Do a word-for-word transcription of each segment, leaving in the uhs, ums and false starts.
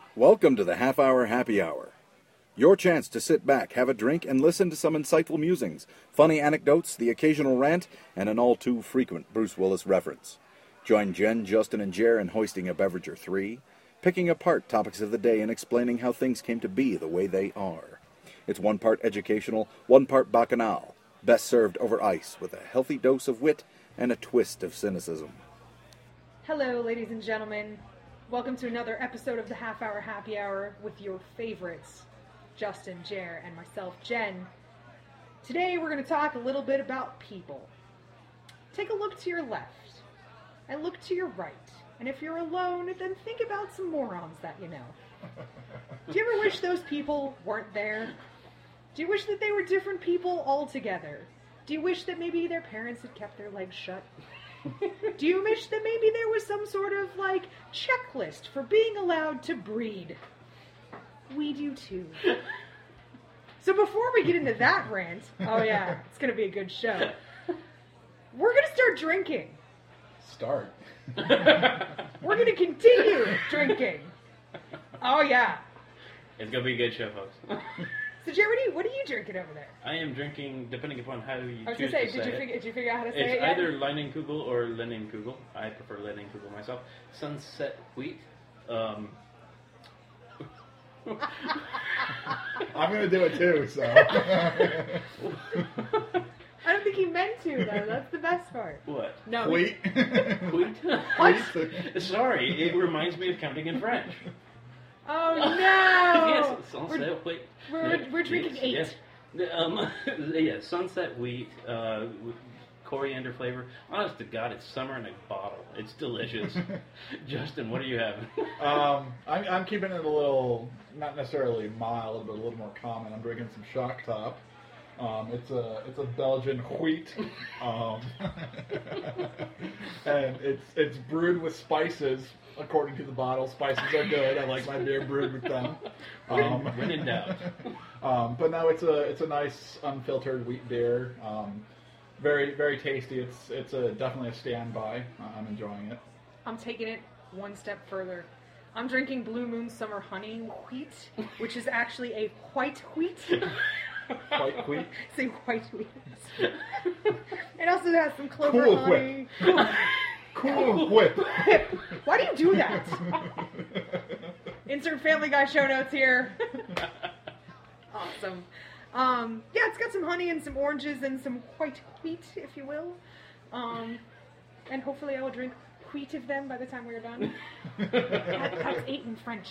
Welcome to the Half Hour Happy Hour. Your chance to sit back, have a drink, and listen to some insightful musings, funny anecdotes, the occasional rant, and an all-too-frequent Bruce Willis reference. Join Jen, Justin, and Jer in hoisting a beverage or three, picking apart topics of the day and explaining how things came to be the way they are. It's one part educational, one part bacchanal, best served over ice with a healthy dose of wit and a twist of cynicism. Hello, ladies and gentlemen. Welcome to another episode of the Half Hour Happy Hour with your favorites, Justin, Jer, and myself, Jen. Today we're going to talk a little bit about people. Take a look to your left and look to your right. And if you're alone, then think about some morons that you know. Do you ever wish those people weren't there? Do you wish that they were different people altogether? Do you wish that maybe their parents had kept their legs shut? Do you wish that maybe there was some sort of, like, checklist for being allowed to breed? We do too. So before we get into that rant, oh yeah, it's going to be a good show, we're going to start drinking. Start. We're going to continue drinking. Oh yeah. It's going to be a good show, folks. So, Jeremy, what are you drinking over there? I am drinking, depending upon how you I was choose gonna say, to did say you it. figure? Did you figure out how to say It's it yet? either Leinenkugel or Lennenkugel. I prefer Lennenkugel myself. Sunset wheat. Um, I'm going to do it too, so. I don't think he meant to, though. That's the best part. what? No. Wheat. Wheat? Wheat. Sorry, it reminds me of counting in French. Oh no! yes, sunset we're, wheat. We're, Yeah, we're drinking yes, eight. Yes. Um, yeah, sunset wheat, uh, with coriander flavor. Honest to God, it's summer in a bottle. It's delicious. Justin, what are you having? um, I'm, I'm keeping it a little, not necessarily mild, but a little more common. I'm drinking some Shock Top. Um, it's a it's a Belgian wheat, um, and it's it's brewed with spices. According to the bottle, spices are good. I like my beer brewed with them. Um, when, when in doubt. um, but no, it's a it's a nice unfiltered wheat beer. Um, very very tasty. It's it's a definitely a standby. I'm enjoying it. I'm taking it one step further. I'm drinking Blue Moon Summer Honey Wheat, which is actually a white wheat. White wheat. It's a white wheat. It also has some clover Cool honey. Whip. Cool Whip. Whip. Why do you do that? Insert Family Guy show notes here. Awesome. Um, yeah, it's got some honey and some oranges and some white wheat, if you will. Um, and hopefully I will drink wheat of them by the time we're done. that, that's eight in French.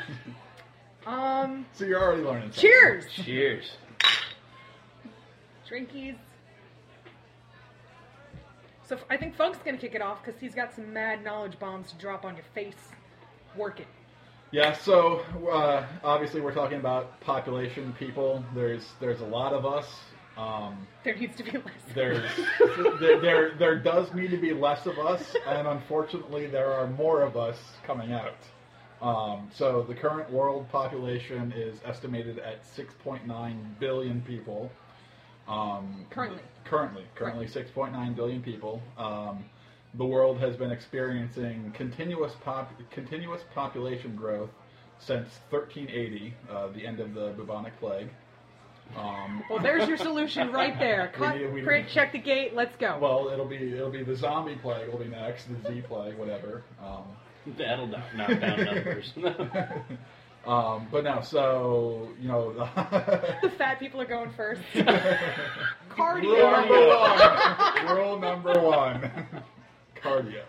Um, So you're already learning something. Cheers! Cheers. Drinkies. So I think Funk's going to kick it off because he's got some mad knowledge bombs to drop on your face. Work it. Yeah, so uh, obviously we're talking about population, people. There's there's a lot of us. Um, There needs to be less. there's there, there there does need to be less of us, and unfortunately there are more of us coming out. Um, so the current world population is estimated at six point nine billion people. Um, Currently. Currently, currently six point nine billion people. Um, the world has been experiencing continuous pop, continuous population growth since thirteen eighty, uh, the end of the bubonic plague. Um, Well, there's your solution right there. Cut, We- we- print, check the gate, let's go. well, it'll be it'll be the zombie plague will be next, the Z plague, whatever. Um, That'll knock, knock down numbers. um, but no, so you know. The fat people are going first. Rule Cardio. number one. Rule number one. Cardio.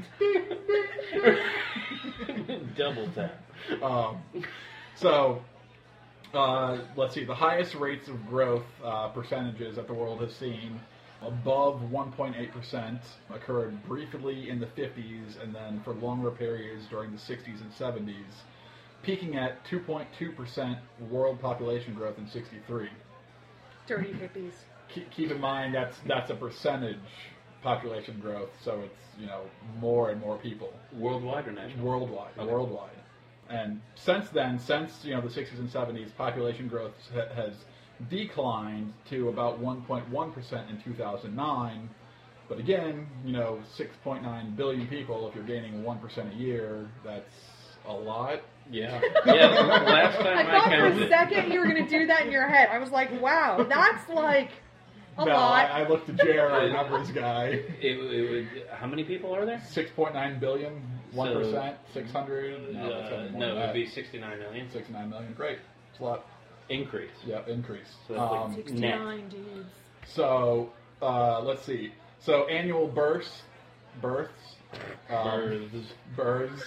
Double tap. Um, so, uh, let's see. The highest rates of growth uh, percentages that the world has seen, above one point eight percent, occurred briefly in the fifties and then for longer periods during the sixties and seventies, peaking at two point two percent world population growth in sixty-three. Dirty hippies. Keep, keep in mind that's that's a percentage population growth, so it's, you know, more and more people. Worldwide or national? Worldwide, Okay. worldwide. And since then, since, you know, the sixties and seventies, population growth ha- has declined to about one point one percent in two thousand nine. But again, you know, six point nine billion people, if you're gaining one percent a year, that's a lot. Yeah. Yeah. Last time I I, thought for counted. a second you were going to do that in your head. I was like, wow, that's like a no, lot. I, I looked to Jer, our numbers guy. It, it would. How many people are there? six point nine billion, one percent, So, six hundred. No, that's Uh, gonna be more no, than it would that. be sixty-nine million. sixty-nine million. Great. It's a lot. Increase. Yeah, increase. So that's like Um, sixty-nine dudes. so, uh, let's see. So, annual births, births, um, Births. births,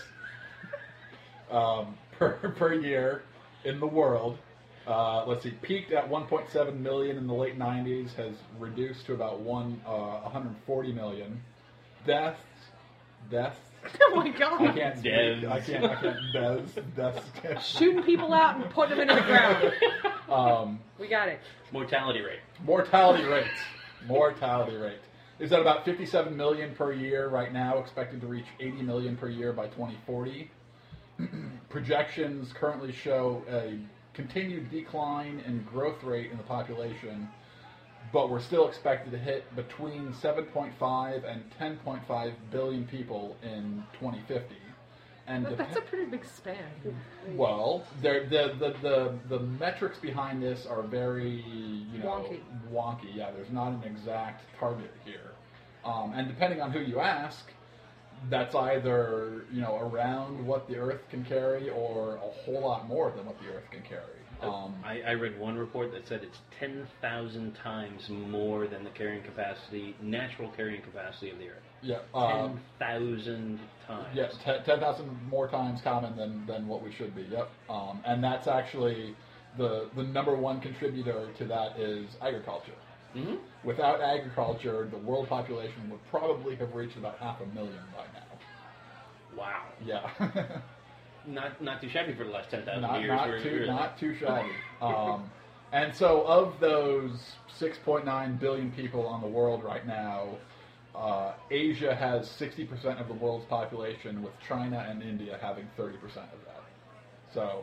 um, per, per year in the world. Uh, let's see, peaked at one point seven million in the late nineties, has reduced to about one, uh, one hundred forty million. Deaths, deaths. Oh my I god. can't speak. Devs. I can't. I can't. Deaths. Deaths. Shooting people out and putting them into the ground. Um, We got it. Mortality rate. mortality rate. Mortality rate is at about fifty-seven million per year right now, expected to reach eighty million per year by twenty forty. Projections currently show a continued decline in growth rate in the population, but we're still expected to hit between seven point five and ten point five billion people in twenty fifty. And That- dep- That's a pretty big span. well, they're, the, the the the metrics behind this are very you know Wonky. wonky. Yeah, there's not an exact target here, um, and depending on who you ask, that's either you know around what the Earth can carry or a whole lot more than what the Earth can carry. Um, I, I read one report that said it's ten thousand times more than the carrying capacity, natural carrying capacity of the Earth. yeah, um, ten thousand times. yeah, te- ten thousand more times common than, than what we should be. Yep, um, and that's actually the the number one contributor to that is agriculture. Mm-hmm. Without agriculture, the world population would probably have reached about half a million by now. Wow. Yeah, Not not too shabby for the last ten thousand not years. not We're- too we're- not too shabby. Um, and so, of those six point nine billion people on the world right now, uh, Asia has sixty percent of the world's population, with China and India having thirty percent of that. So,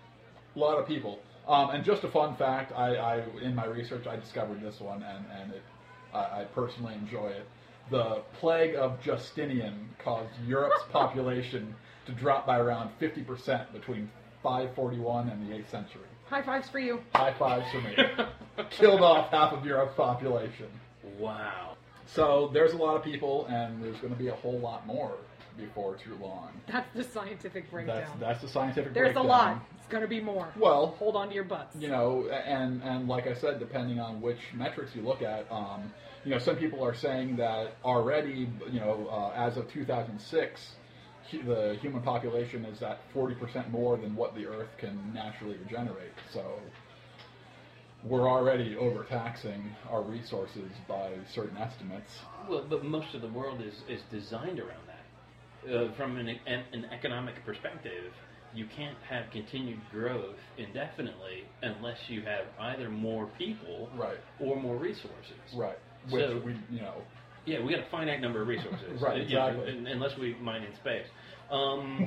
a lot of people. Um, and just a fun fact, I, I in my research I discovered this one, and and it, I, I personally enjoy it. The plague of Justinian caused Europe's population to drop by around fifty percent between five forty-one and the eighth century. High fives for you. High fives for me. Killed off half of Europe's population. Wow. So there's a lot of people, and there's going to be a whole lot more before too long. That's the scientific breakdown. That's that's the scientific There's breakdown. a lot. It's going to be more. Well, Hold on to your butts. you know, and and like I said, depending on which metrics you look at, um, you know, some people are saying that already, you know, uh, as of two thousand six, hu- the human population is at forty percent more than what the Earth can naturally regenerate. So we're already overtaxing our resources by certain estimates. Well, but most of the world is, is designed around that. Uh, from an, an, an economic perspective, you can't have continued growth indefinitely unless you have either more people Right. or more resources. Right. Which So- we, you know, Yeah, we got a finite number of resources. Right, Uh, you know, exactly. un- unless we mine in space. Um,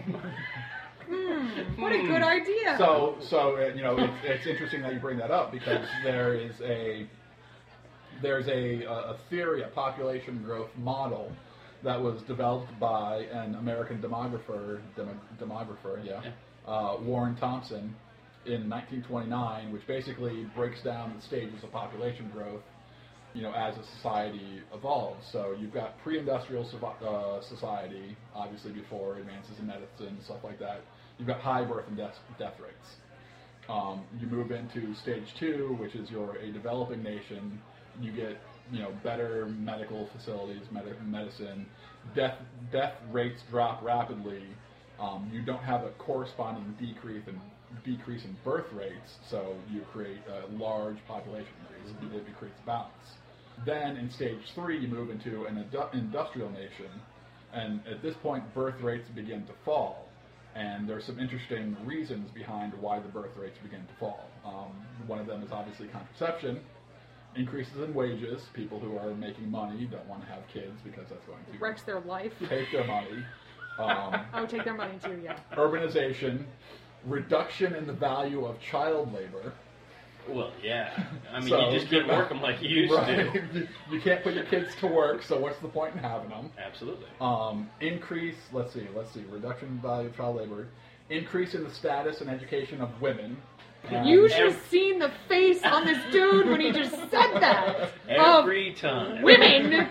Hmm, what a good idea. So, so uh, you know, it's, it's interesting that you bring that up because there is a there's a, a theory, a population growth model that was developed by an American demographer, demo, demographer, yeah, Yeah. Uh, Warren Thompson, in nineteen twenty-nine, which basically breaks down the stages of population growth, you know, as a society evolves. So you've got pre-industrial soci- uh, society, obviously before advances in medicine, stuff like that. You've got high birth and death, death rates. Um, you move into stage two, which is you're a developing nation. You get, you know, better medical facilities, med- medicine. Death death rates drop rapidly. Um, you don't have a corresponding decrease in decrease in birth rates, so you create a large population increase. It creates balance. Then in stage three, you move into an indu- industrial nation, and at this point, birth rates begin to fall. And there's some interesting reasons behind why the birth rates begin to fall. Um, one of them is obviously contraception, increases in wages. People who are making money don't want to have kids because that's going to Wrecks their life. take their money. Um, I would take their money too, yeah. urbanization, reduction in the value of child labor. well, yeah. I mean, So- you just can't work them like you used Right. to. you, you can't put your kids to work, so what's the point in having them? Absolutely. Um, increase, let's see, let's see, reduction in value of child labor, increase in the status and education of women. And You should have seen the face on this dude when he just said that. Every Of time. Women,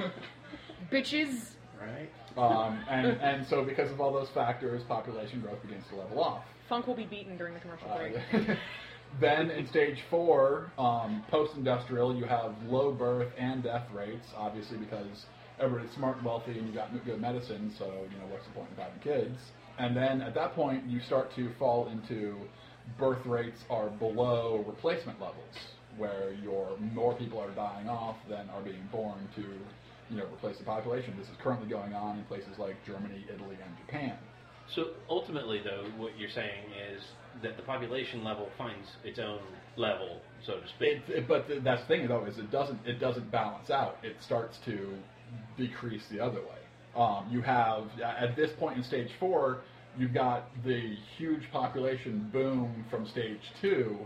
bitches. Right? Um, and, and so because of all those factors, population growth begins to level off. Funk will be beaten during the commercial Uh, break. Then in stage four, um, post-industrial, you have low birth and death rates, obviously because everybody's smart and wealthy and you got good medicine, so, you know, what's the point of having kids? And then at that point, you start to fall into birth rates are below replacement levels, where your more people are dying off than are being born to, you know, replace the population. This is currently going on in places like Germany, Italy, and Japan. So ultimately, though, what you're saying is that the population level finds its own level, so to speak. It, it, but th- that's the thing, though, is it doesn't it doesn't balance out. It starts to decrease the other way. Um, you have at this point in stage four, you've got the huge population boom from stage two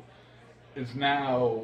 is now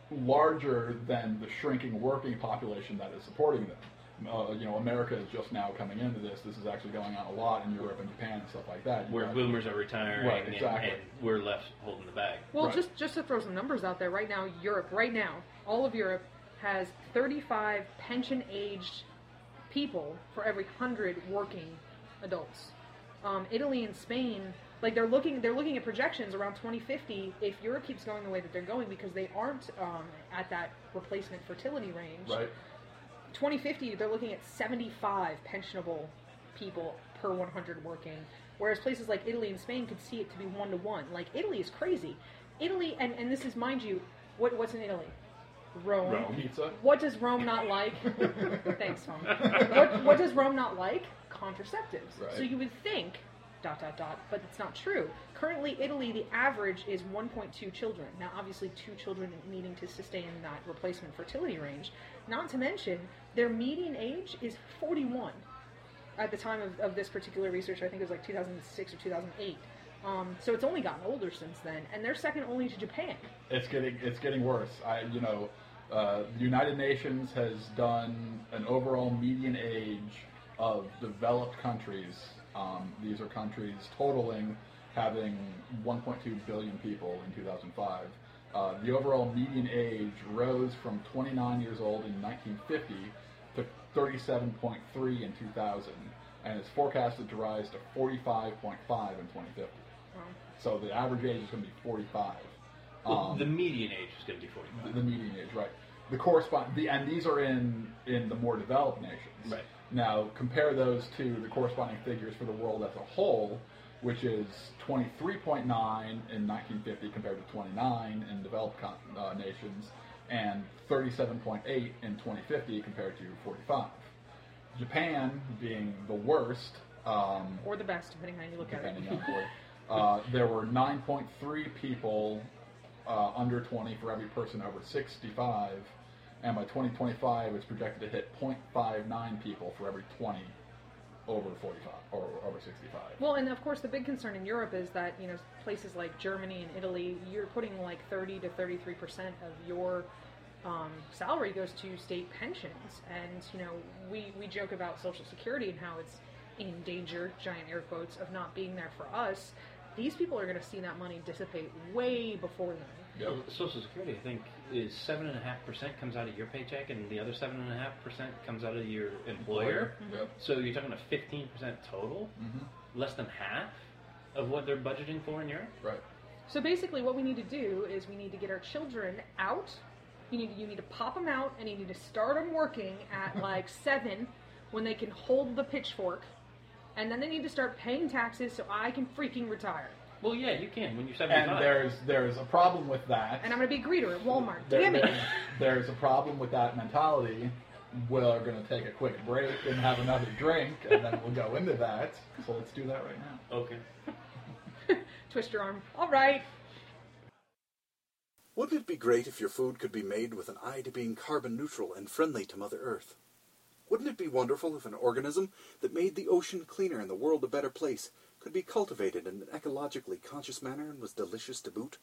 larger than the shrinking working population that is supporting them. Uh, you know, America is just now coming into this. This is actually going on a lot in Europe and Japan and stuff like that. You Where got- boomers are retiring Right, and- exactly. and, we're left holding the bag. Well, Right. just just to throw some numbers out there, right now, Europe, right now, all of Europe has thirty-five pension-aged people for every one hundred working adults. Um, Italy and Spain, like they're looking, they're looking at projections around twenty fifty. If Europe keeps going the way that they're going, because they aren't um, at that replacement fertility range, Right. twenty fifty, they're looking at seventy-five pensionable people per one hundred working, whereas places like Italy and Spain could see it to be one to one. Like, Italy is crazy. Italy, and, and this is, mind you, what what's in Italy? Rome. Rome pizza. What does Rome not like? Thanks, Tom. What, what does Rome not like? Contraceptives. Right. So you would think, dot, dot, dot, but it's not true. Currently, Italy, the average is one point two children. Now, obviously, two children needing to sustain that replacement fertility range. Not to mention, their median age is forty-one at the time of, of this particular research. I think it was like two thousand six or two thousand eight. Um, so it's only gotten older since then, and they're second only to Japan. It's getting it's getting worse. I you know, uh, the United Nations has done an overall median age of developed countries. Um, these are countries totaling having one point two billion people in two thousand five. Uh, the overall median age rose from twenty-nine years old in nineteen fifty to thirty-seven point three in two thousand, and it's forecasted to rise to forty-five point five in twenty fifty. Um, So the average age is going to be forty-five. Well, Um, the median age is going to be forty-five. the median age, right? The correspond the and these are in in the more developed nations. Right. Now compare those to the corresponding figures for the world as a whole, which is twenty-three point nine in nineteen fifty compared to twenty-nine in developed con- uh, nations, and thirty-seven point eight in twenty fifty compared to forty-five. Japan being the worst. Um, or the best, depending on how you look at it. depending on where. Uh, there were nine point three people uh, under twenty for every person over sixty-five, and by twenty twenty-five it's projected to hit zero point five nine people for every twenty over forty-five or over sixty-five. Well, and of course, the big concern in Europe is that, you know, places like Germany and Italy, you're putting like thirty to thirty-three percent of your um, salary goes to state pensions. And, you know, we, we joke about Social Security and how it's in danger, giant air quotes, of not being there for us. These people are going to see that money dissipate way before them. Yep. Well, Social Security, I think, is seven and a half percent comes out of your paycheck, and the other seven and a half percent comes out of your employer. Yep. So you're talking a fifteen percent total, Mhm. less than half of what they're budgeting for in Europe. Right. So basically, what we need to do is we need to get our children out. You need you need to pop them out, and you need to start them working at like seven, when they can hold the pitchfork, and then they need to start paying taxes so I can freaking retire. Well, yeah, you can when you're seventy-five. And there's there's a problem with that. And I'm gonna be a greeter at Walmart. There- Damn it! there- there's a problem with that mentality. We're going to take a quick break and have another drink, and then we'll go into that. So let's do that right now. Okay. Twist your arm. All right. Wouldn't it be great if your food could be made with an eye to being carbon neutral and friendly to Mother Earth? Wouldn't it be wonderful if an organism that made the ocean cleaner and the world a better place could be cultivated in an ecologically conscious manner and was delicious to boot?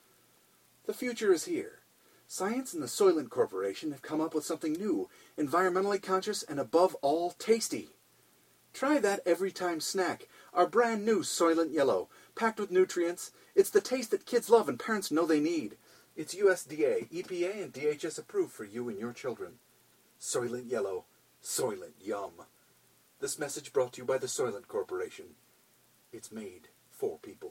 The future is here. Science and the Soylent Corporation have come up with something new, environmentally conscious and above all tasty. Try that every time snack, our brand new Soylent Yellow, packed with nutrients. It's the taste that kids love and parents know they need. It's U S D A, E P A, and D H S approved for you and your children. Soylent Yellow. Soylent Yum. This message brought to you by the Soylent Corporation. It's made for people.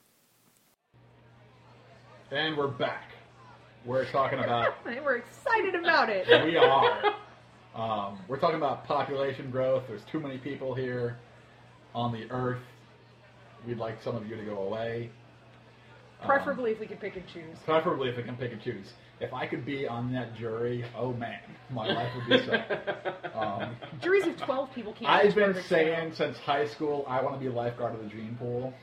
And we're back. We're talking about... We're excited about it. We are. Um, we're talking about population growth. There's too many people here on the earth. We'd like some of you to go away. Preferably um, if we could pick and choose. Preferably if we can pick and choose. If I could be on that jury, oh man, my life would be set. Um, Juries of twelve people can't. I've been saying since high school, I want to be a lifeguard of the gene pool.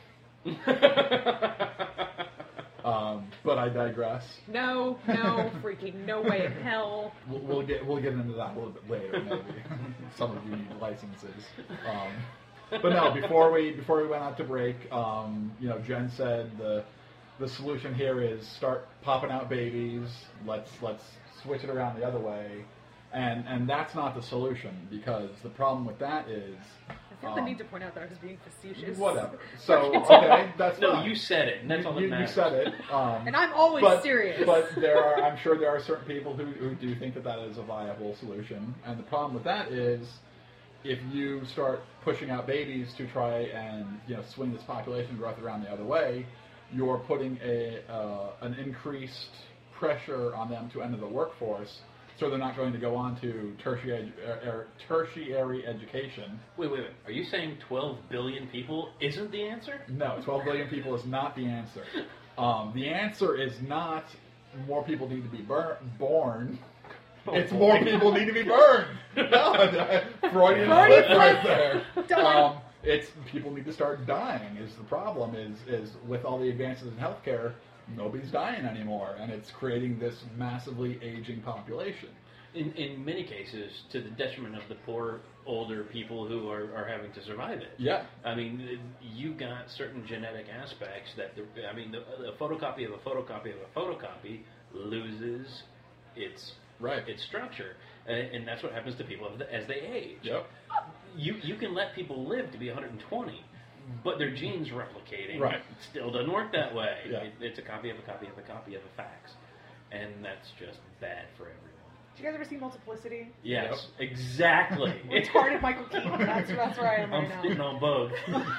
um, but I digress. No, no, freaking no way in hell. We'll, we'll get we'll get into that a little bit later, maybe. Some of you need licenses. Um, but no, before we before we went out to break, um, you know, Jen said the. The solution here is start popping out babies. Let's let's switch it around the other way, and and that's not the solution, because the problem with that is. I feel um, the need to point out that I was being facetious. Whatever. So okay, that's no. fine. You said it, and that's you, all that you, matters. You said it, um, and I'm always but, serious. But there are, I'm sure there are certain people who who do think that that is a viable solution, and the problem with that is. If you start pushing out babies to try and you know swing this population growth around the other way, you're putting a uh, an increased pressure on them to enter the workforce, so they're not going to go on to tertiary er, tertiary education. Wait, wait, wait. Are you saying twelve billion people isn't the answer? No, twelve billion people is not the answer. Um, the answer is not more people need to be bur- born. It's more people need to be burned. No, Freudian slip right there. Um, it's people need to start dying. Is the problem? Is is with all the advances in healthcare, nobody's dying anymore, and it's creating this massively aging population. In in many cases, to the detriment of the poor older people who are, are having to survive it. Yeah. I mean, you got certain genetic aspects that the, I mean, the, the photocopy of a photocopy of a photocopy loses its. Right. Its structure, uh, and that's what happens to people as they age. Yep. You you can let people live to be one hundred twenty, but their genes replicating right. still doesn't work that way. Yeah. It, it's a copy of a copy of a copy of a fax, and that's just bad for everyone. Did you guys ever see Multiplicity? Yes, yep. Exactly. Retarded Michael Keaton. That's that's where I am right I'm now. spitting on both.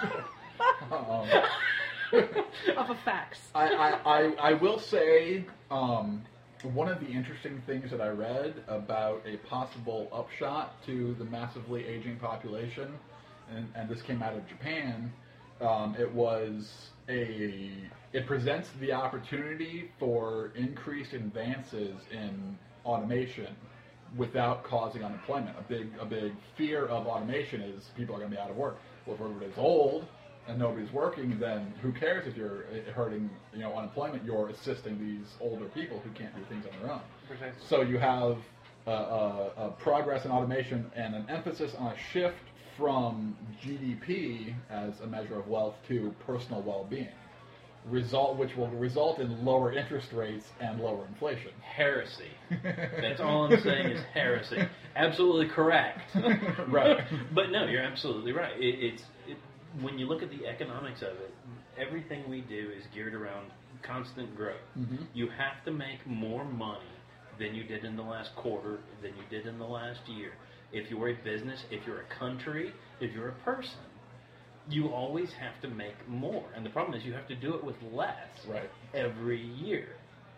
um, of a fax. I, I, I, I will say. Um, One of the interesting things that I read about a possible upshot to the massively aging population, and, and this came out of Japan, um, it was a, it presents the opportunity for increased advances in automation without causing unemployment. A big, a big fear of automation is people are going to be out of work. Well, if everybody's old and nobody's working, then who cares if you're hurting, you know, unemployment? You're assisting these older people who can't do things on their own. Precisely. So you have a, a, a progress in automation and an emphasis on a shift from G D P as a measure of wealth to personal well-being, result which will result in lower interest rates and lower inflation. Heresy. That's all I'm saying is heresy. Absolutely correct. Right. But no, you're absolutely right. It, it's it, when you look at the economics of it, everything we do is geared around constant growth. Mm-hmm. You have to make more money than you did in the last quarter, than you did in the last year. If you're a business, if you're a country, if you're a person, you always have to make more. And the problem is you have to do it with less right. every year.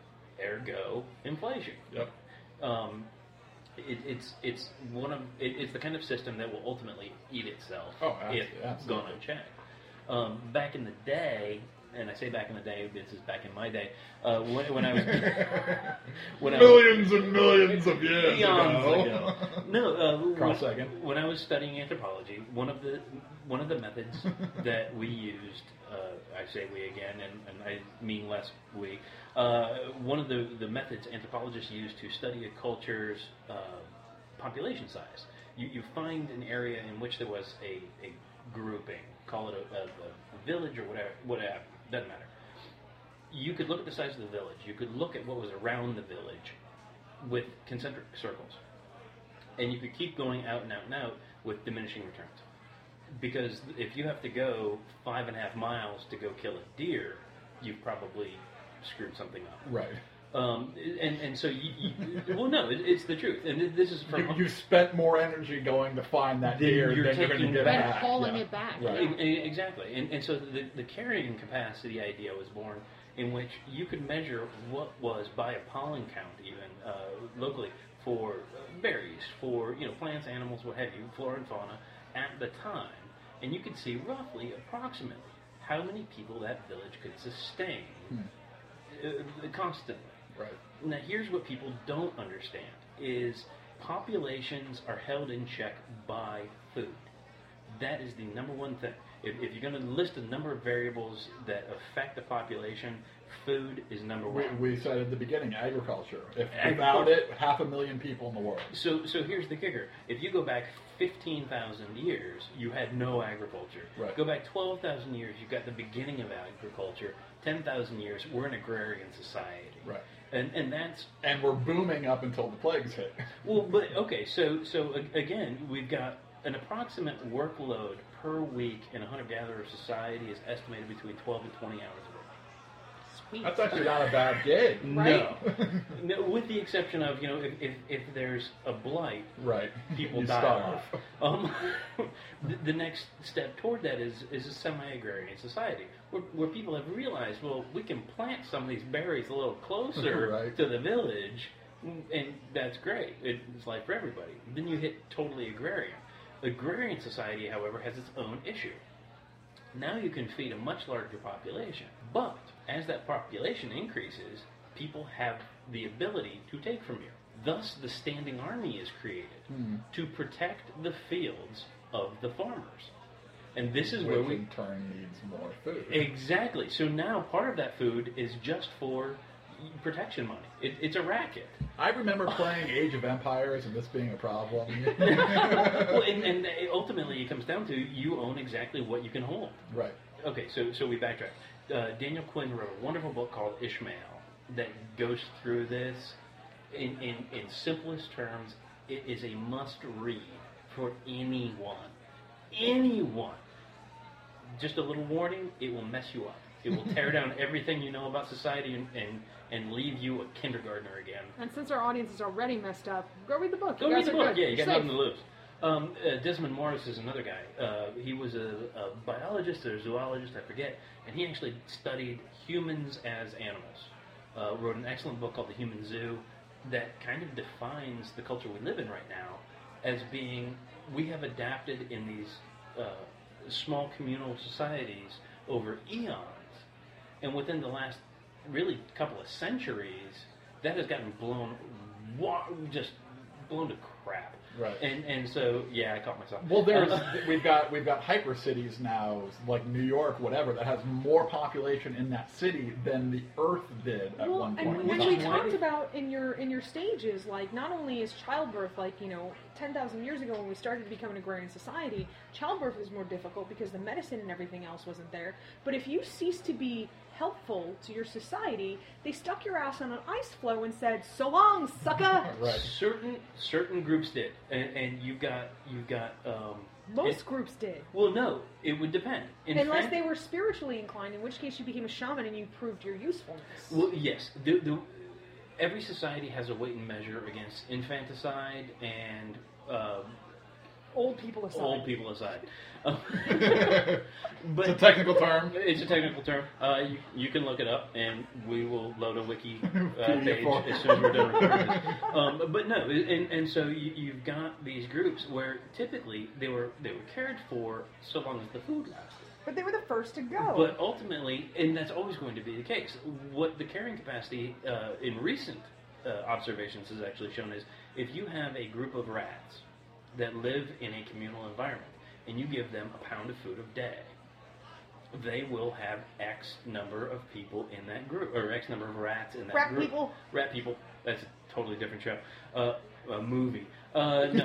Ergo, inflation. Yep. Um, It, it's it's one of it, it's the kind of system that will ultimately eat itself oh, if absolutely. gone unchecked. Um, back in the day, and I say back in the day, this is back in my day, uh, when, when I was when millions I was, and millions of years ago. ago. No, uh, Cross when, second. when I was studying anthropology, one of the one of the methods that we used, uh, I say we again, and, and I mean less we. Uh, one of the, the methods anthropologists use to study a culture's uh, population size. You, you find an area in which there was a, a grouping, call it a, a, a village or whatever, whatever, doesn't matter. You could look at the size of the village. You could look at what was around the village with concentric circles. And you could keep going out and out and out with diminishing returns. because if you have to go five and a half miles to go kill a deer, you've probably screwed something up. Right. Um, and and so you, you well no it, it's the truth, and this is from You, you spent more energy going to find that Then deer you're than you're going to taking get And back. hauling Yeah. it back. Right. Yeah. E- e- Exactly, and, and so the, the carrying capacity idea was born, in which you could measure what was by a pollen count, even uh, locally, for berries, for you know plants, animals, what have you, flora and fauna at the time, and you could see roughly, approximately, how many people that village could sustain Hmm. uh, constantly. Right. Now, here's what people don't understand: is populations are held in check by food. That is the number one thing. If, if you're going to list a number of variables that affect the population, food is number We, one. we said at the beginning, agriculture. If Agriculture. without it, half a million people in the world. So, so here's the kicker. If you go back fifteen thousand years, you had no agriculture. Right. Go back twelve thousand years, you've got the beginning of agriculture. ten thousand years, we're an agrarian society. Right. And, and that's And we're booming up until the plagues hit. Well, but okay, so so a- again, we've got an approximate workload per week in a hunter-gatherer society is estimated between twelve and twenty hours a week. Sweet. That's actually not a bad gig. Right? No. No, with the exception of you know if if, if there's a blight, Right. people You die starve. off. Um, the, the next step toward that is is a semi-agrarian society where, where people have realized, well, we can plant some of these berries a little closer Right. to the village, and that's great. It's life for everybody. Then you hit totally agrarian. Agrarian society, however, has its own issue. Now you can feed a much larger population, but as that population increases, people have the ability to take from you. Thus, the standing army is created Hmm. to protect the fields of the farmers. And this is Which where we... in turn needs more food. Exactly. So now part of that food is just for protection money. It, it's a racket. I remember playing Age of Empires and this being a problem. Well, and, and ultimately it comes down to you own exactly what you can hold. Right. Okay, so so we backtrack. Uh, Daniel Quinn wrote a wonderful book called Ishmael that goes through this in, in, in simplest terms. It is a must-read for anyone. Anyone. Just a little warning, it will mess you up. It will tear down everything you know about society and, and, and leave you a kindergartner again. And since our audience is already messed up, go read the book. Go You read guys the are book. good. Yeah, you got You're nothing safe. to lose. Um, uh, Desmond Morris is another guy. Uh, he was a, a biologist or a zoologist, I forget, and he actually studied humans as animals. Uh, wrote an excellent book called The Human Zoo that kind of defines the culture we live in right now as being, we have adapted in these uh, small communal societies over eons. And within the last really couple of centuries, that has gotten blown, wa- just blown to crap. Right. And and so yeah, I caught myself. Well, there's Uh, we've got we've got hyper cities now, like New York, whatever, that has more population in that city than the Earth did at Well, one and point. in which time. we time. talked about in your in your stages, like not only is childbirth, like you know, ten thousand years ago when we started becoming an agrarian society, childbirth was more difficult because the medicine and everything else wasn't there. But if you ceased to be helpful to your society, they stuck your ass on an ice floe and said, "So long, sucker." Right. certain certain groups did, and, and you've got you've got um, Most it- groups did. well, no, it would depend. In Unless fact- they were spiritually inclined, in which case you became a shaman and you proved your usefulness. Well, yes. The, the, every society has a weight and measure against infanticide and um, Old people aside. old people aside. Um, It's a technical term. It's a technical term. Uh, you, you can look it up, and we will load a wiki uh, P D F page form. as soon as we're done recording this. Um, but no, and, and so you, you've got these groups where typically they were they were cared for so long as the food lasted. But they were the first to go. But ultimately, and that's always going to be the case, what the carrying capacity uh, in recent uh, observations has actually shown is if you have a group of rats that live in a communal environment and you give them a pound of food a day, they will have X number of people in that group, or X number of rats in that Rat group. people. Rat people. That's a totally different show. Uh, a movie. Uh, no.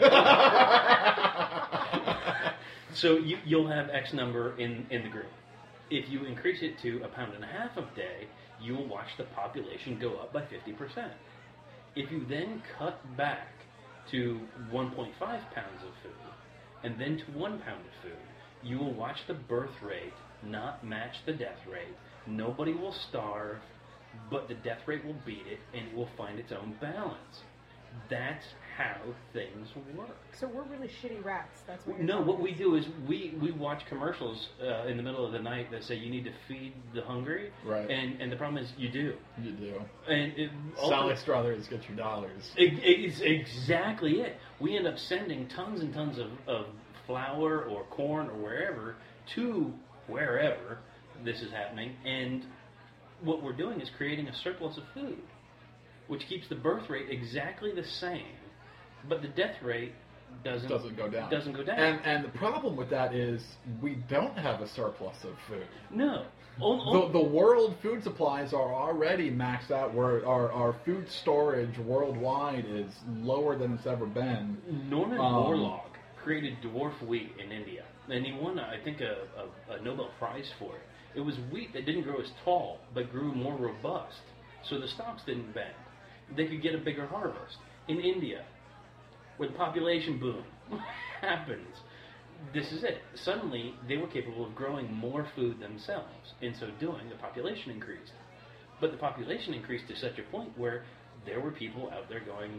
So you, you'll have X number in, in the group. If you increase it to a pound and a half a day, you'll watch the population go up by fifty percent. If you then cut back to one point five pounds of food, and then to one pound of food, you will watch the birth rate not match the death rate. Nobody will starve, but the death rate will beat it, and it will find its own balance. That's how things work. So we're really shitty rats. That's what you're No, telling what us. we do is we, we watch commercials uh, in the middle of the night that say you need to feed the hungry. Right. And and the problem is you do. You do. And it, Sally Struthers, get your dollars. It, it's exactly it. We end up sending tons and tons of, of flour or corn or wherever to wherever this is happening, and what we're doing is creating a surplus of food, which keeps the birth rate exactly the same, but the death rate doesn't Doesn't go down. Doesn't go down. And and the problem with that is we don't have a surplus of food. no. O- The, o- the world food supplies are already maxed out. Where our, our food storage worldwide is lower than it's ever been. Norman Um, Borlaug created dwarf wheat in India, and he won, I think, a, a, a Nobel Prize for it. It was wheat that didn't grow as tall, but grew more robust, so the stalks didn't bend. They could get a bigger harvest. In India, where the population boom happens, this is it. Suddenly, they were capable of growing more food themselves. In so doing, the population increased. But the population increased to such a point where there were people out there going,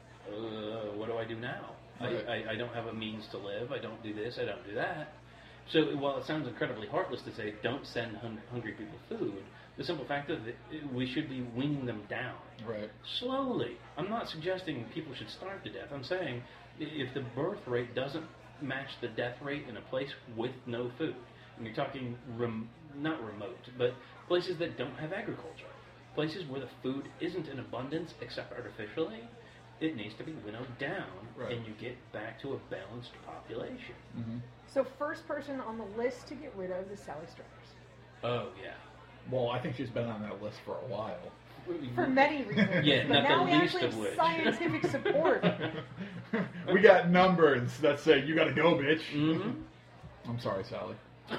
uh, what do I do now? Right. I, I, I don't have a means to live. I don't do this. I don't do that. So while it sounds incredibly heartless to say don't send hun- hungry people food, the simple fact is that we should be weaning them down. Right. Slowly. I'm not suggesting people should starve to death. I'm saying if the birth rate doesn't match the death rate in a place with no food, and you're talking rem- not remote, but places that don't have agriculture, places where the food isn't in abundance except artificially, it needs to be winnowed down, Right. and you get back to a balanced population. Mm-hmm. So first person on the list to get rid of is Sally Struthers. Oh, yeah. Well, I think she's been on that list for a while. For many reasons. Yeah, but not now the we least actually of have which. scientific support. We got numbers that say you got to go, bitch. Mm-hmm. I'm sorry, Sally.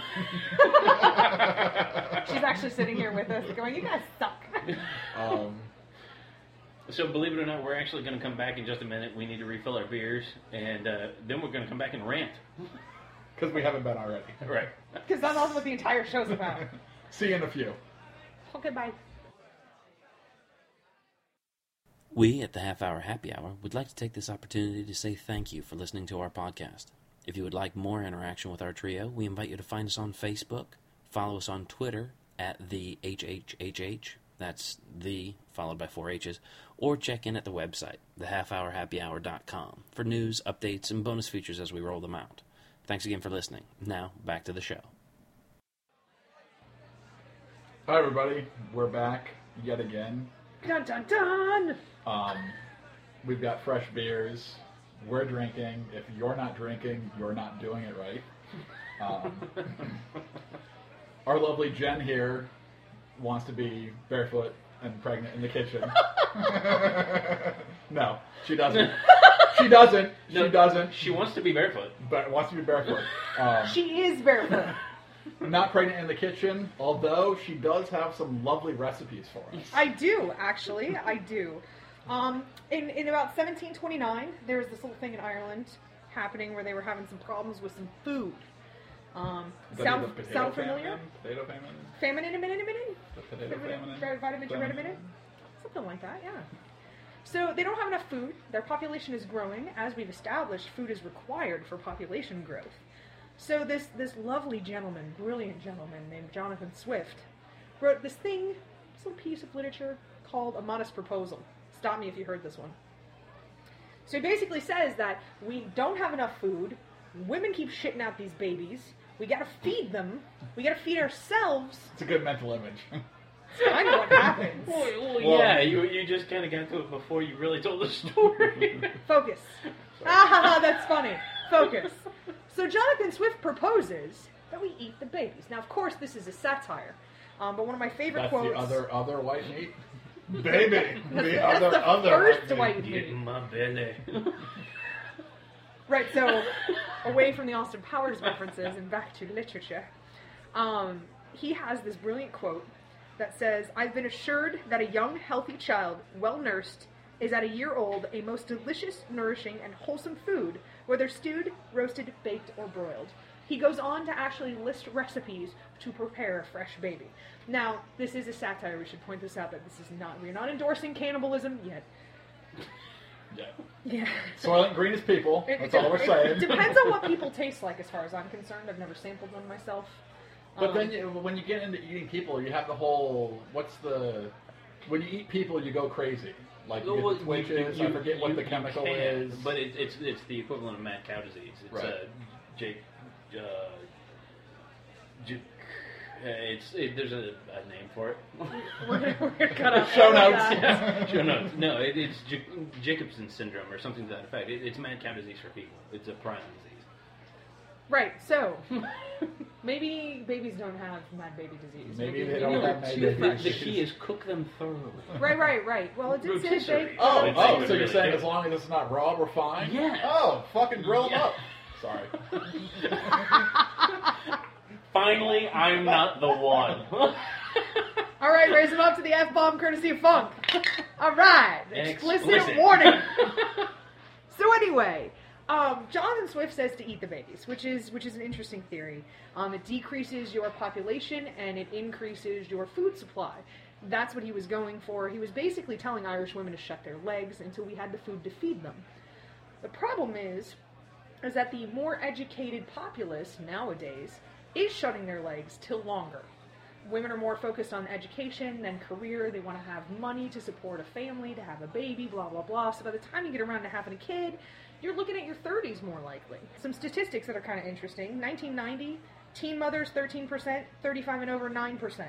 She's actually sitting here with us going, you guys suck. Um, So believe it or not, we're actually going to come back in just a minute. We need to refill our beers, and uh, then we're going to come back and rant. Because we haven't been already. Right. Because that's also what the entire show's about. See you in a few. Okay, bye. We at the Half Hour Happy Hour would like to take this opportunity to say thank you for listening to our podcast. If you would like more interaction with our trio, we invite you to find us on Facebook, follow us on Twitter at the H H H H, that's the followed by four H's, or check in at the website, the half hour happy hour dot com, for news, updates, and bonus features as we roll them out. Thanks again for listening. Now, back to the show. Hi, everybody. We're back yet again. Dun dun dun! Um, we've got fresh beers. We're drinking. If you're not drinking, you're not doing it right. Um, our lovely Jen here wants to be barefoot and pregnant in the kitchen. No, she doesn't. She doesn't. She No, doesn't. She wants to be barefoot. But wants to be barefoot. Um, She is barefoot. not pregnant in the kitchen, although she does have some lovely recipes for us. I do, actually. I do. Um, in, in about seventeen twenty-nine, there was this little thing in Ireland happening where they were having some problems with some food. Um, Is that sound the potato sound familiar? famine? Potato famine? Famine in a minute, a minute? The potato famine? Vitamin, vitamin, Famine? vitamin, minute? Something like that, yeah. So they don't have enough food. Their population is growing. As we've established, food is required for population growth. So this, this lovely gentleman, brilliant gentleman named Jonathan Swift, wrote this thing, this little piece of literature called A Modest Proposal. Stop me if you heard this one. So he basically says that we don't have enough food, women keep shitting out these babies, we gotta feed them, we gotta feed ourselves. It's a good mental image. It's kind of what happens. Well, well, Well- yeah, you you just kind of got to it before you really told the story. Focus. Ah, that's funny. Focus. So Jonathan Swift proposes that we eat the babies. Now, of course, this is a satire, um, but one of my favorite That's quotes. the other other white meat. Baby, That's, the that's other the other first white white meat. Get in meat. my belly. Right. So, away from the Austin Powers references and back to literature, um, he has this brilliant quote that says, "I've been assured that a young, healthy child, well nursed, is at a year old a most delicious, nourishing, and wholesome food, whether stewed, roasted, baked, or broiled." He goes on to actually list recipes to prepare a fresh baby. Now, this is a satire. We should point this out that this is not, we're not endorsing cannibalism yet. Yeah. Yeah. Soylent Green is people. It, That's it, all we're it, saying. It depends on what people taste like, as far as I'm concerned. I've never sampled one myself. But Um, then you, when you get into eating people, you have the whole, what's the, when you eat people, you go crazy. Like, you Well, get the twitches, I forget what you- the you chemical can, is. But it, it's it's the equivalent of mad cow disease. It's Right. uh, Jake. Uh, J- uh, it's it, there's a, a name for it. we're gonna, we're gonna cut out Show all of notes. that. Sure, no, no, it, it's J- Jacobson syndrome or something to that effect. It, it's mad cow disease for people. It's a prion disease. Right, so maybe babies don't have mad baby disease. Maybe they maybe don't they're have mad too baby fresh. The key is cook them thoroughly. Right, right, right. Well, it did say Rotisserie. bake. Oh, It's oh, like so you're really saying good. as long as it's not raw, we're fine? Yes. Oh, fucking grill them Yeah. up. Sorry. Finally, I'm not the one. All right, raise them up to the F-bomb courtesy of Funk. All right, explicit, Explicit. warning. So anyway, um, Jonathan Swift says to eat the babies, which is which is an interesting theory. Um, it decreases your population and it increases your food supply. That's what he was going for. He was basically telling Irish women to shut their legs until we had the food to feed them. The problem is, is that the more educated populace nowadays is shutting their legs till longer. Women are more focused on education than career. They want to have money to support a family, to have a baby, blah, blah, blah. So by the time you get around to having a kid, you're looking at your thirties more likely. Some statistics that are kind of interesting. nineteen ninety, teen mothers thirteen percent, thirty-five and over nine percent.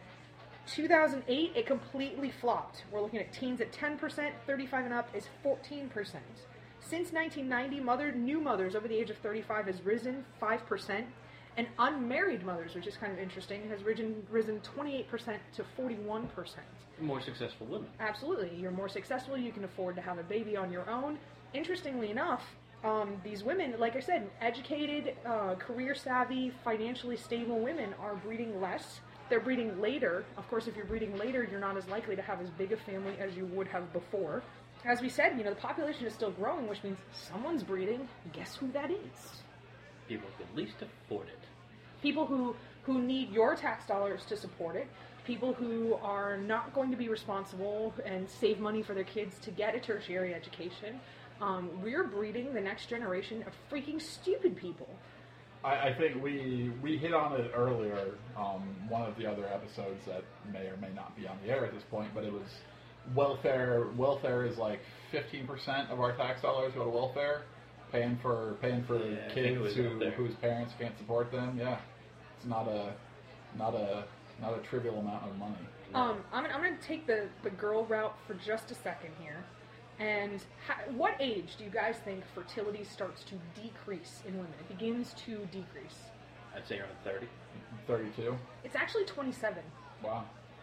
two thousand eight, it completely flopped. We're looking at teens at ten percent, thirty-five and up is fourteen percent. Since nineteen ninety, mother, new mothers over the age of thirty-five has risen five percent. And unmarried mothers, which is kind of interesting, has risen, risen twenty-eight percent to forty-one percent. More successful women. Absolutely. You're more successful, you can afford to have a baby on your own. Interestingly enough, um, these women, like I said, educated, uh, career-savvy, financially stable women are breeding less. They're breeding later. Of course, if you're breeding later, you're not as likely to have as big a family as you would have before. As we said, you know, the population is still growing, which means someone's breeding. Guess who that is? People can least afford it. People who, who need your tax dollars to support it, people who are not going to be responsible and save money for their kids to get a tertiary education. Um, we're breeding the next generation of freaking stupid people. I, I think we we hit on it earlier, um, one of the other episodes that may or may not be on the air at this point, but it was welfare. Welfare is like fifteen percent of our tax dollars go to welfare. Paying for paying for Yeah, I think it kids was who up there. whose parents can't support them. Yeah, it's not a not a not a trivial amount of money. Um, I'm, I'm going to take the, the girl route for just a second here. And ha- what age do you guys think fertility starts to decrease in women? It begins to decrease. I'd say around thirty. Thirty-two. It's actually twenty-seven. Wow.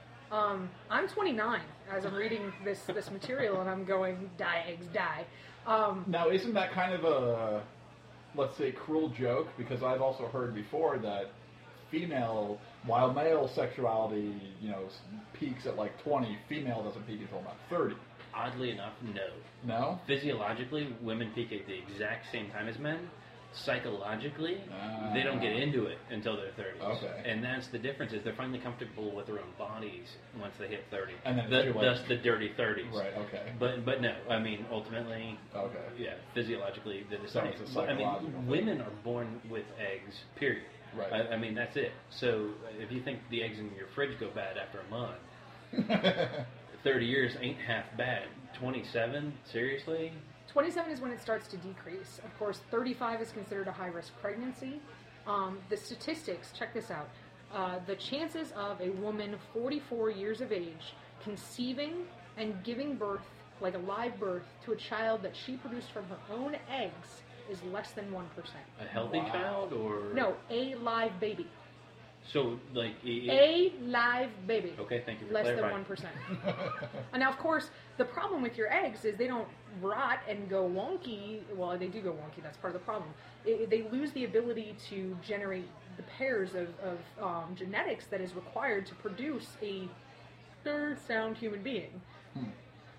Um, I'm twenty-nine as I'm reading this, this material, and I'm going, die, eggs, die. Um, Now, isn't that kind of a, let's say, cruel joke? Because I've also heard before that female, while male sexuality, you know, peaks at like twenty, female doesn't peak until about thirty. Oddly enough, no. No? Physiologically, women peak at the exact same time as men. Psychologically, Ah. they don't get into it until their thirties. Okay. And that's the difference, is they're finally comfortable with their own bodies once they hit thirty. And then it's the, too late. thus the dirty thirties. Right, okay. But but no, I mean, ultimately, Okay. yeah, physiologically, they're the So same. it's a But, I mean, psychological thing. women are born with eggs, period. Right. I, I mean, that's it. So if you think the eggs in your fridge go bad after a month, thirty years ain't half bad. twenty-seven? Seriously? twenty-seven is when it starts to decrease. Of course, thirty-five is considered a high-risk pregnancy. Um, the statistics, check this out. Uh, the chances of a woman forty-four years of age conceiving and giving birth, like a live birth, to a child that she produced from her own eggs is less than one percent. A healthy Wow. child or No, a live baby. So like i- A live baby. Okay, thank you for Less than clarifying. one percent. And now, of course, the problem with your eggs is they don't rot and go wonky. Well, they do go wonky. That's part of the problem. It, they lose the ability to generate the pairs of, of um, genetics that is required to produce a third sound human being.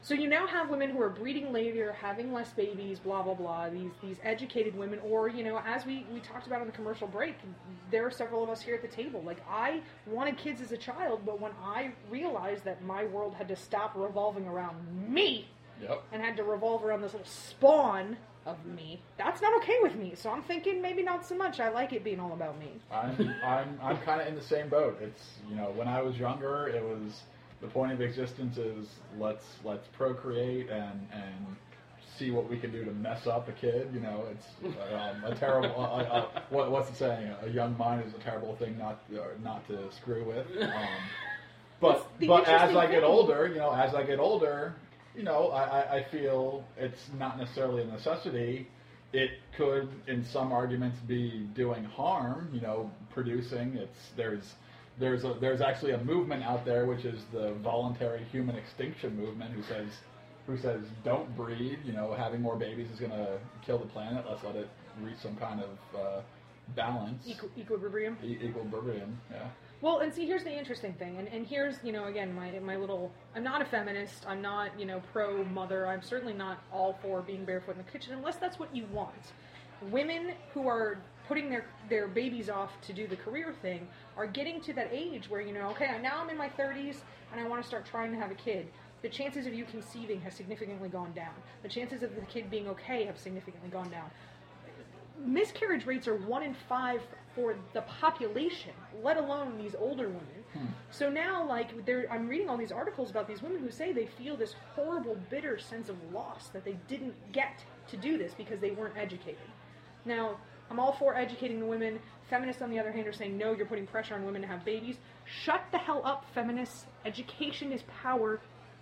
So you now have women who are breeding later, having less babies, blah, blah, blah, these these educated women, or, you know, as we, we talked about on the commercial break, there are several of us here at the table. Like, I wanted kids as a child, but when I realized that my world had to stop revolving around me, Yep. and had to revolve around this little spawn of me, that's not okay with me. So I'm thinking maybe not so much. I like it being all about me. I'm I'm I'm kind of in the same boat. It's, you know, when I was younger, it was the point of existence is let's let's procreate and and see what we can do to mess up a kid. You know, it's um, a terrible. Uh, uh, what, what's the saying? A young mind is a terrible thing not uh, not to screw with. Um, but the but as interesting I get thing. older, you know, as I get older, you know, I, I, I feel it's not necessarily a necessity. It could, in some arguments, be doing harm. You know, producing. It's there's there's a, there's actually a movement out there, which is the voluntary human extinction movement, who says who says don't breed. You know, having more babies is going to kill the planet. Let's let it reach some kind of uh, balance, Equ- equilibrium. e- equilibrium. Yeah. Well, and see, here's the interesting thing, and, and here's, you know, again, my my little, I'm not a feminist, I'm not, you know, pro-mother, I'm certainly not all for being barefoot in the kitchen, unless that's what you want. Women who are putting their, their babies off to do the career thing are getting to that age where, you know, okay, now I'm in my thirties, and I want to start trying to have a kid. The chances of you conceiving has significantly gone down. The chances of the kid being okay have significantly gone down. Miscarriage rates are one in five for the population, let alone these older women. Hmm. So now, like, there, I'm reading all these articles about these women who say they feel this horrible, bitter sense of loss that they didn't get to do this because they weren't educated. Now, I'm all for educating the women. Feminists, on the other hand, are saying, no, you're putting pressure on women to have babies. Shut the hell up, feminists. Education is power.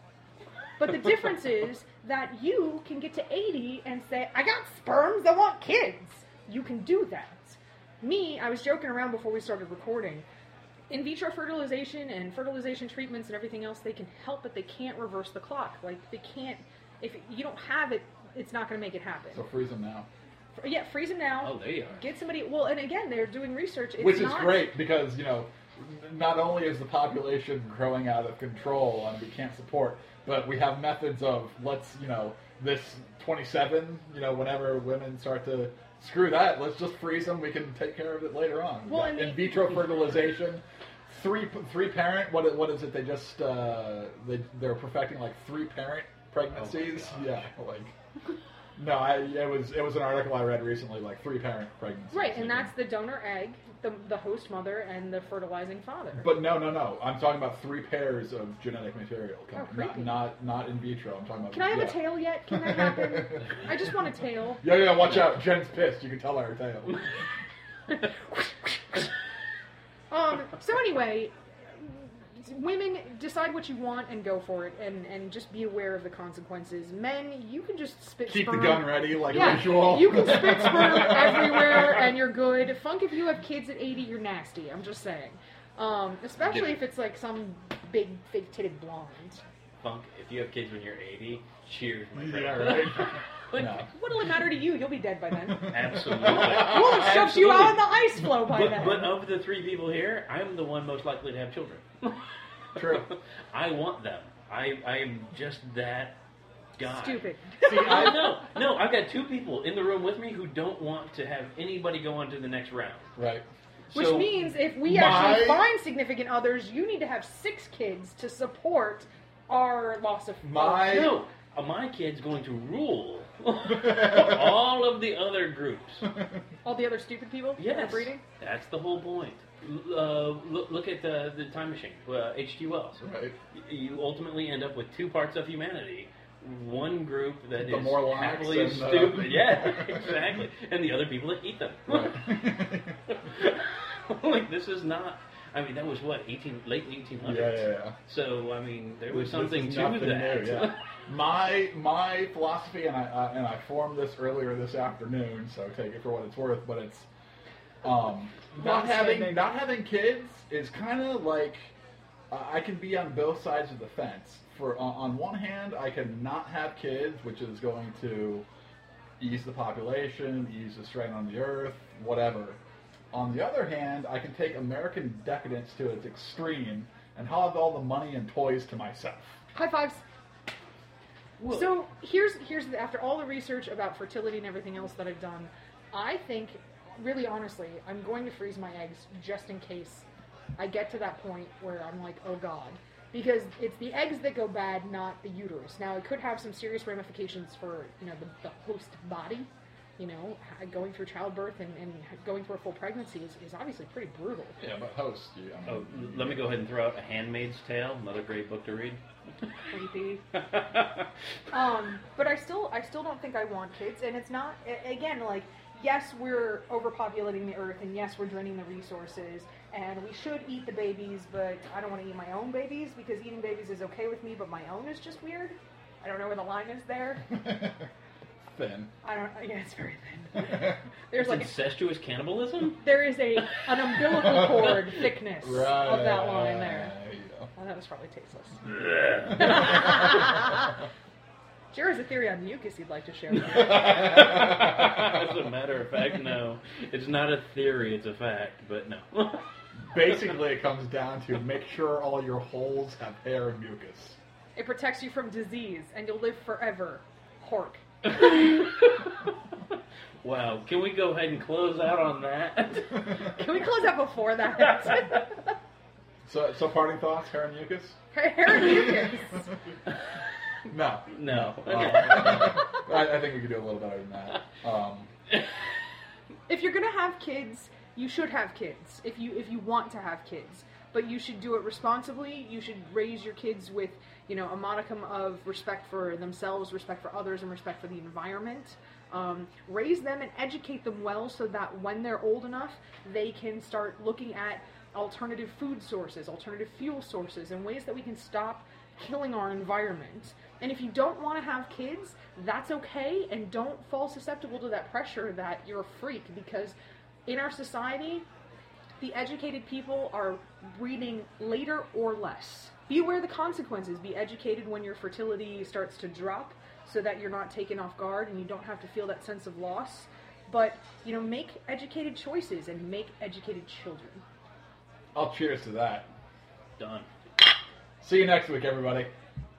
But the difference is that you can get to eighty and say, I got sperms that want kids. You can do that. Me, I was joking around before we started recording. In vitro fertilization and fertilization treatments and everything else, they can help, but they can't reverse the clock. Like, they can't, if you don't have it, it's not going to make it happen. So freeze them now. Yeah, freeze them now. Oh, there you are. Get somebody, well, and again, they're doing research. It's Which is not, great because, you know, not only is the population growing out of control and we can't support, but we have methods of, let's, you know, this twenty-seven, you know, whenever women start to screw that, let's just freeze them. We can take care of it later on. Well, Yeah, and in the- vitro fertilization, three three parent. What what is it? They just uh, they they're perfecting like three parent pregnancies. Oh my yeah, like no, I it was it was an article I read recently, like three parent pregnancies. Right, and that's the donor egg, the, the host mother, and the fertilizing father. But no, no, no. I'm talking about three pairs of genetic material. Oh, not, creepy. not not in vitro. I'm talking about. Can I have yeah. a tail yet? Can that happen? I just want a tail. Yeah, yeah. Watch out. Jen's pissed. You can tell by her tail. Um, so anyway, women, decide what you want and go for it, and, and just be aware of the consequences. Men, you can just spit Keep sperm. the gun ready, like Yeah, usual. you can spit sperm everywhere, and you're good. Funk, if you have kids at eighty, you're nasty. I'm just saying. Um, especially if it's like some big, fake-titted blonde. Funk, if you have kids when you're eighty, cheers, my friend. Yeah, right. What, No. What'll it matter to you? You'll be dead by then. Absolutely. We'll have shoved you Absolutely. out on the ice floe by But, then. but of the three people here, I'm the one most likely to have children. True. I want them. I I am just that guy. Stupid. See, I I no, no. I've got two people in the room with me who don't want to have anybody go on to the next round. right. Which So- means if we my- actually find significant others, you need to have six kids to support our loss of My- No, uh, my kid's going to rule all of the other groups. all the other stupid people that are Yes, breeding. that's the whole point. L- Uh, look, look at the the time machine, uh, H G Wells. Right. You ultimately end up with two parts of humanity. One group that The is Morlocks happily and the- stupid, yeah, exactly, and the other people that eat them. Right. Like, this is not. I mean, that was what eighteen late eighteen yeah, hundreds. yeah, yeah. So I mean, there This- was this something is to nothing that. new, yeah. My my philosophy, and I uh, and I formed this earlier this afternoon, so take it for what it's worth. But it's um, not having not having kids is kind of like uh, I can be on both sides of the fence. For on, on one hand, I can not have kids, which is going to ease the population, ease the strain on the earth, whatever. On the other hand, I can take American decadence to its extreme and have all the money and toys to myself. High fives. Well, So here's here's the, after all the research about fertility and everything else that I've done, I think, really honestly, I'm going to freeze my eggs just in case I get to that point where I'm like, oh God, because it's the eggs that go bad, not the uterus. Now it could have some serious ramifications for you know the, the host body. You know, going through childbirth and, and going through a full pregnancy is, is obviously pretty brutal. Yeah, but host, you. I mean, oh, let me go ahead and throw out A Handmaid's Tale, another great book to read. Creepy. um, but I still, I still don't think I want kids, and it's not. a- Again, like yes, we're overpopulating the earth, and yes, we're draining the resources, and we should eat the babies, but I don't want to eat my own babies because eating babies is okay with me, but my own is just weird. I don't know where the line is there. Thin. I don't. Yeah, it's very thin. There's It's like incestuous cannibalism? there is a an umbilical cord thickness Right. of that line there. There you go. Oh, that was probably tasteless. Jared has a theory on mucus he'd like to share with us. As a matter of fact, no. It's not a theory, it's a fact, but no. Basically, it comes down to make sure all your holes have hair and mucus. It protects you from disease, and you'll live forever. Hork. Wow, can we go ahead and close out on that? Can we close out before that? So, so parting thoughts, hair and mucus? Hair and mucus. No. No. Um, I, I think we could do a little better than that. Um, If you're gonna have kids, you should have kids. If you if you want to have kids, but you should do it responsibly. You should raise your kids with, you know, a modicum of respect for themselves, respect for others, and respect for the environment. Um, raise them and educate them well so that when they're old enough, they can start looking at alternative food sources, alternative fuel sources, and ways that we can stop killing our environment. And if you don't want to have kids, that's okay, and don't fall susceptible to that pressure that you're a freak, because in our society, the educated people are breeding later or less. Be aware of the consequences. Be educated when your fertility starts to drop so that you're not taken off guard and you don't have to feel that sense of loss. But, you know, make educated choices and make educated children. I'll cheers to that. Done. See you next week, everybody.